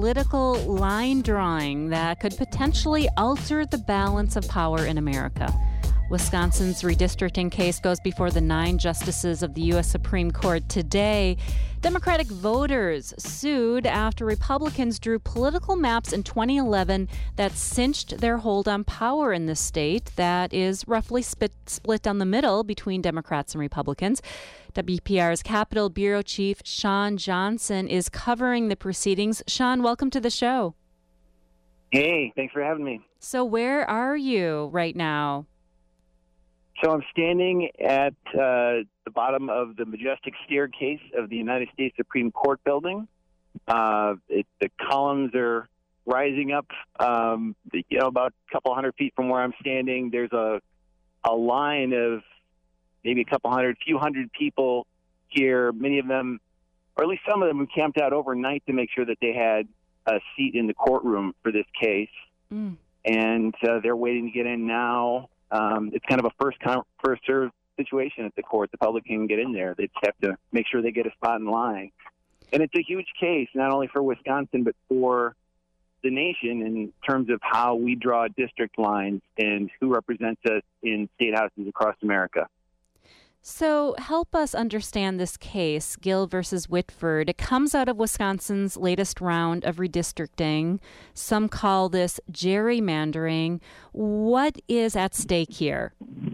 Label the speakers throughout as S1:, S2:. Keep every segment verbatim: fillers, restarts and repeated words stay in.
S1: political line drawing that could potentially alter the balance of power in America. Wisconsin's redistricting case goes before the nine justices of the U S Supreme Court today. Democratic voters sued after Republicans drew political maps in twenty eleven that cinched their hold on power in the state that is roughly split, split down the middle between Democrats and Republicans. W P R's Capitol Bureau Chief Sean Johnson is covering the proceedings. Sean, welcome to the show.
S2: Hey, thanks for having me.
S1: So where are you right now?
S2: So I'm standing at uh, the bottom of the majestic staircase of the United States Supreme Court building. Uh, it, the columns are rising up, um, you know, about a couple hundred feet from where I'm standing. There's a a line of maybe a couple hundred, few hundred people here. Many of them, or at least some of them, who camped out overnight to make sure that they had a seat in the courtroom for this case. Mm. And uh, they're waiting to get in now. Um, it's kind of a first come, first served situation at the court. The public can get in there. They just have to make sure they get a spot in line. And it's a huge case, not only for Wisconsin, but for the nation in terms of how we draw district lines and who represents us in state houses across America.
S1: So help us understand this case, Gill versus Whitford. It comes out of Wisconsin's latest round of redistricting. Some call this gerrymandering. What is at stake here?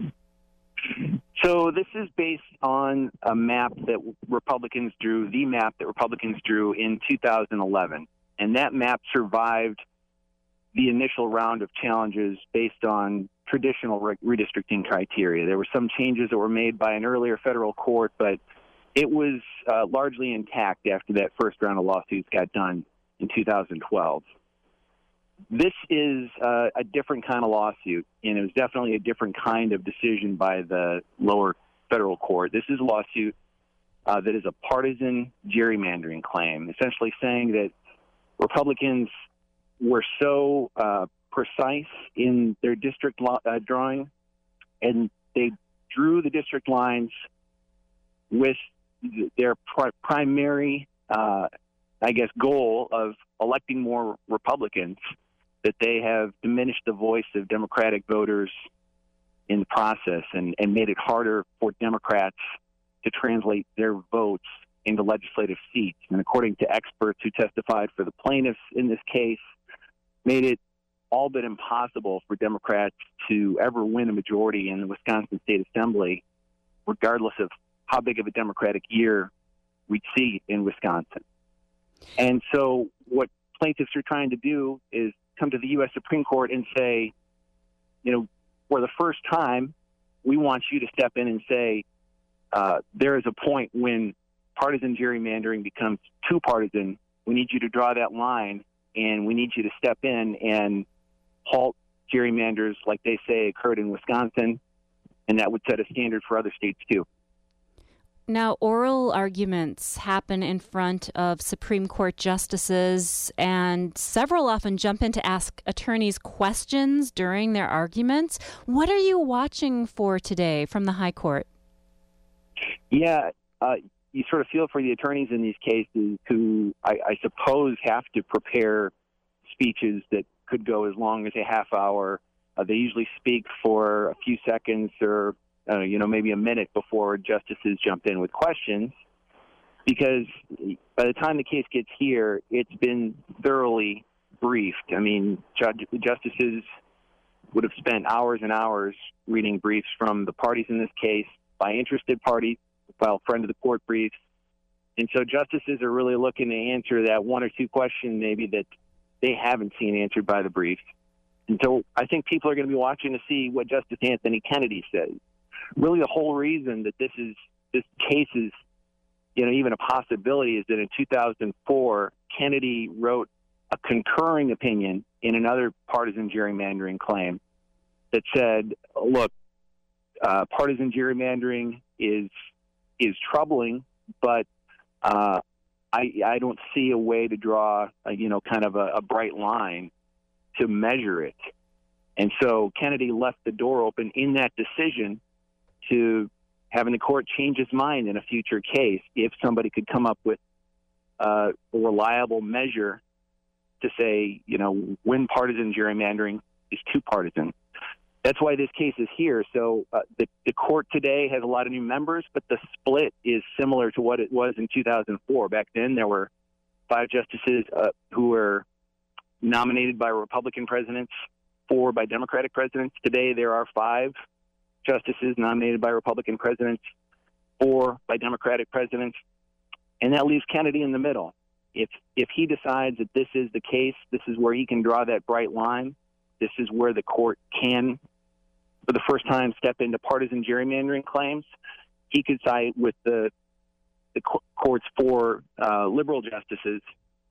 S2: So this is based on a map that Republicans drew, the map that Republicans drew in two thousand eleven. And that map survived the initial round of challenges based on traditional re- redistricting criteria. There were some changes that were made by an earlier federal court, but it was uh, largely intact after that first round of lawsuits got done in two thousand twelve. This is uh, a different kind of lawsuit, and it was definitely a different kind of decision by the lower federal court. This is a lawsuit uh, that is a partisan gerrymandering claim, essentially saying that Republicans were so uh, precise in their district lo- uh, drawing, and they drew the district lines with th- their pr- primary, uh, I guess, goal of electing more Republicans, that they have diminished the voice of Democratic voters in the process and, and made it harder for Democrats to translate their votes into legislative seats. And according to experts who testified for the plaintiffs in this case, made it all but impossible for Democrats to ever win a majority in the Wisconsin State Assembly, regardless of how big of a Democratic year we'd see in Wisconsin. And so what plaintiffs are trying to do is come to the U S Supreme Court and say, you know, for the first time, we want you to step in and say, uh, there is a point when partisan gerrymandering becomes too partisan. We need you to draw that line, and we need you to step in and halt gerrymanders like they say occurred in Wisconsin, and that would set a standard for other states too.
S1: Now, oral arguments happen in front of Supreme Court justices, and several often jump in to ask attorneys questions during their arguments. What are you watching for today from the High Court?
S2: Yeah, uh, you sort of feel for the attorneys in these cases who I, I suppose have to prepare speeches that could go as long as a half hour. Uh, they usually speak for a few seconds or, uh, you know, maybe a minute before justices jump in with questions, because by the time the case gets here, it's been thoroughly briefed. I mean, judge, justices would have spent hours and hours reading briefs from the parties in this case, by interested parties, file friend of the court briefs. And so justices are really looking to answer that one or two questions maybe that they haven't seen answered by the briefs. And so I think people are going to be watching to see what Justice Anthony Kennedy says. Really the whole reason that this is this case is, you know, even a possibility is that in two thousand four, Kennedy wrote a concurring opinion in another partisan gerrymandering claim that said, look, uh, partisan gerrymandering is is troubling, but uh, I, I don't see a way to draw, a, you know, kind of a, a bright line to measure it. And so Kennedy left the door open in that decision to having the court change its mind in a future case if somebody could come up with uh, a reliable measure to say, you know, when partisan gerrymandering is too partisan. That's why this case is here. So uh, the, the court today has a lot of new members, but the split is similar to what it was in two thousand four. Back then, there were five justices uh, who were nominated by Republican presidents, four by Democratic presidents. Today, there are five justices nominated by Republican presidents, four by Democratic presidents, and that leaves Kennedy in the middle. If if he decides that this is the case, this is where he can draw that bright line. This is where the court can, for the first time, step into partisan gerrymandering claims. He could side with the the court's four uh, liberal justices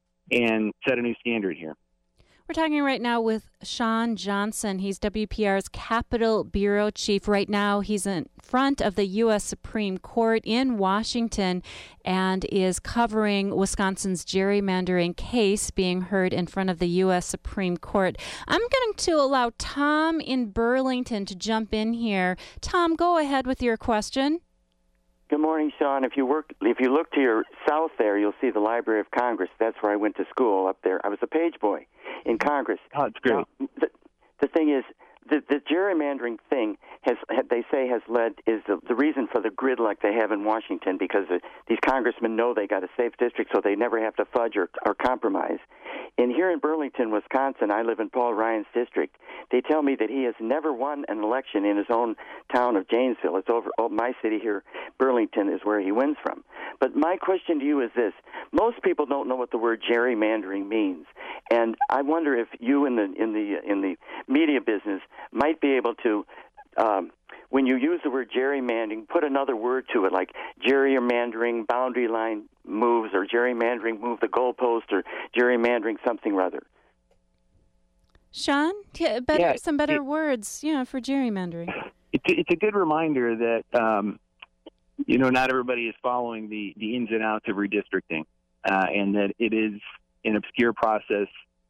S2: and set a new standard here.
S1: We're talking right now with Shawn Johnson. He's W P R's Capitol Bureau Chief. Right now, he's in front of the U S Supreme Court in Washington and is covering Wisconsin's gerrymandering case being heard in front of the U S Supreme Court. I'm going to allow Tom in Burlington to jump in here. Tom, go ahead with your question.
S3: Good morning, Shawn. If you work, if you look to your south there, you'll see the Library of Congress. That's where I went to school up there. I was a page boy in Congress.
S2: Oh, that's great.
S3: Now, the, the thing is, the, the gerrymandering thing has, they say, has led is the, the reason for the gridlock they have in Washington, because the, these congressmen know they got a safe district, so they never have to fudge or, or compromise. And here in Burlington, Wisconsin, I live in Paul Ryan's district. They tell me that he has never won an election in his own town of Janesville. It's over oh, my city here. Burlington is where he wins from. But my question to you is this: most people don't know what the word gerrymandering means, and I wonder if you in the in the in the media business might be able to, um, when you use the word gerrymandering, put another word to it, like gerrymandering boundary line moves, or gerrymandering move the goalpost, or gerrymandering something or other.
S1: Shawn, yeah, better,
S2: yeah,
S1: some better
S2: it,
S1: words, you know, for gerrymandering.
S2: It's it's a good reminder that um, you know, not everybody is following the, the ins and outs of redistricting, uh, and that it is an obscure process.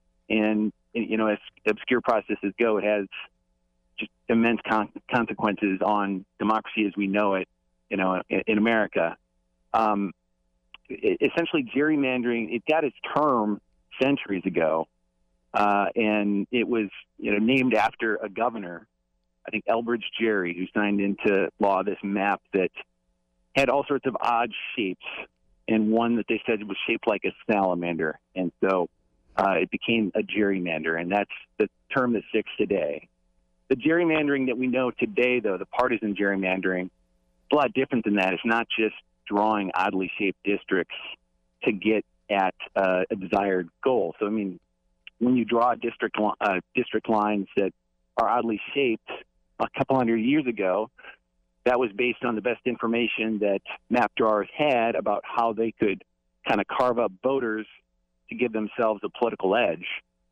S2: And you know, as obscure processes go, it has just immense con- consequences on democracy as we know it, you know, in, in America. Um, it, essentially, gerrymandering, it got its term centuries ago, uh, and it was, you know, named after a governor, I think Elbridge Gerry, who signed into law this map that had all sorts of odd shapes, and one that they said was shaped like a salamander, and so uh, it became a gerrymander, and that's the term that sticks today. The gerrymandering that we know today, though, the partisan gerrymandering, is a lot different than that. It's not just drawing oddly shaped districts to get at uh, a desired goal. So, I mean, when you draw district uh, district lines that are oddly shaped a couple hundred years ago, that was based on the best information that map drawers had about how they could kind of carve up voters to give themselves a political edge.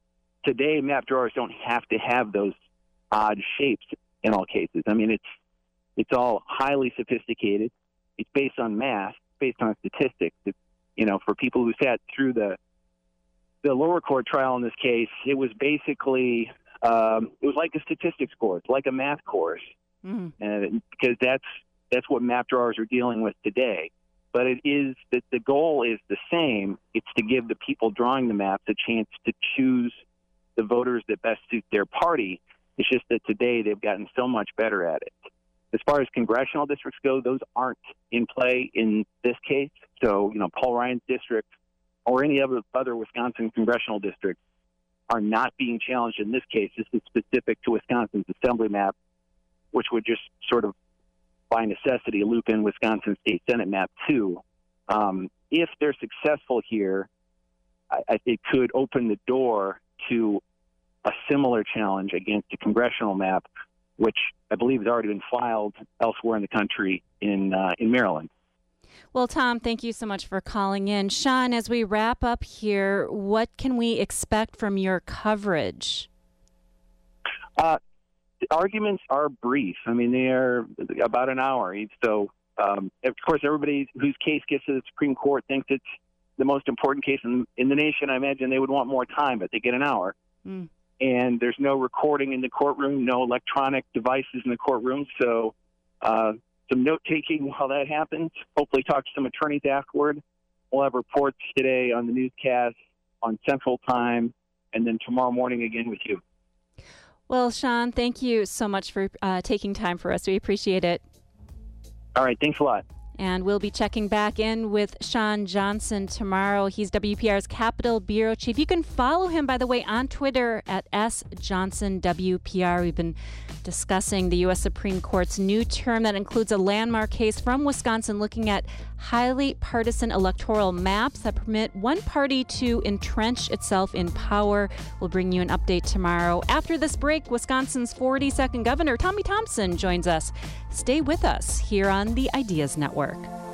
S2: Today, map drawers don't have to have those odd shapes in all cases. I mean, it's it's all highly sophisticated. It's based on math, based on statistics. It's, you know, for people who sat through the the lower court trial in this case, it was basically um, it was like a statistics course, like a math course, mm-hmm. and because that's that's what map drawers are dealing with today. But it is that the goal is the same. It's to give the people drawing the maps a chance to choose the voters that best suit their party. It's just that today they've gotten so much better at it. As far as congressional districts go, those aren't in play in this case. So, you know, Paul Ryan's district or any other other Wisconsin congressional districts are not being challenged in this case. This is specific to Wisconsin's assembly map, which would just sort of, by necessity, loop in Wisconsin State Senate map too. Um, if they're successful here, I, I, it could open the door to a similar challenge against a congressional map, which I believe has already been filed elsewhere in the country in uh, in Maryland.
S1: Well, Tom, thank you so much for calling in. Shawn, as we wrap up here, what can we expect from your coverage?
S2: Uh, the arguments are brief. I mean, they are about an hour each. So, um, of course, everybody whose case gets to the Supreme Court thinks it's the most important case in, in the nation. I imagine they would want more time, but they get an hour. Mm. And there's no recording in the courtroom, no electronic devices in the courtroom. So uh, some note-taking while that happens. Hopefully talk to some attorneys afterward. We'll have reports today on the newscast, on Central Time, and then tomorrow morning again with you.
S1: Well, Sean, thank you so much for uh, taking time for us. We appreciate it.
S2: All right. Thanks a lot.
S1: And we'll be checking back in with Shawn Johnson tomorrow. He's W P R's Capitol Bureau Chief. You can follow him, by the way, on Twitter at S Johnson W P R. We've been discussing the U S Supreme Court's new term that includes a landmark case from Wisconsin looking at highly partisan electoral maps that permit one party to entrench itself in power. We'll bring you an update tomorrow. After this break, Wisconsin's forty-second governor, Tommy Thompson, joins us. Stay with us here on the Ideas Network.